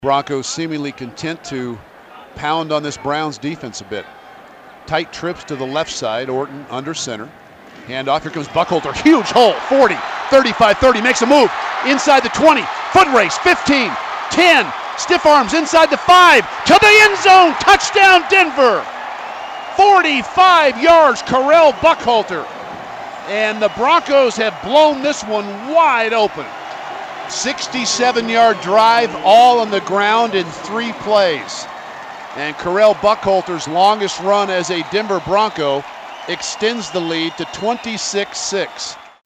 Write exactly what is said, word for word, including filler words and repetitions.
Broncos seemingly content to pound on this Browns defense a bit. Tight trips to the left side, Orton under center. Handoff, here comes Buckholter, huge hole, forty, thirty-five, thirty, makes a move, inside the twenty, foot race, fifteen, ten, stiff arms inside the five, to the end zone, touchdown Denver! forty-five yards, Correll Buckholter. And the Broncos have blown this one wide open. sixty-seven yard drive, all on the ground in three plays. And Correll Buckholter's longest run as a Denver Bronco extends the lead to twenty-six six.